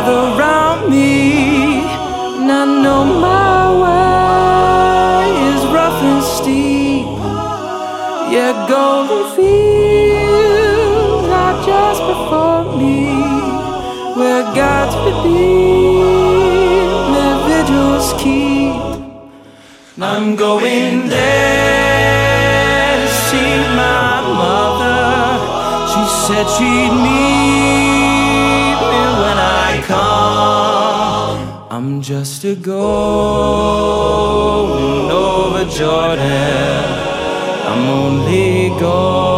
gather round me, and I know my way is rough and steep. Yeah, golden fields are just before me, where God's redeemed their vigils keep. I'm going there to see my mother. She said she'd meet me when I come. I'm just a going over Jordan. I'm only going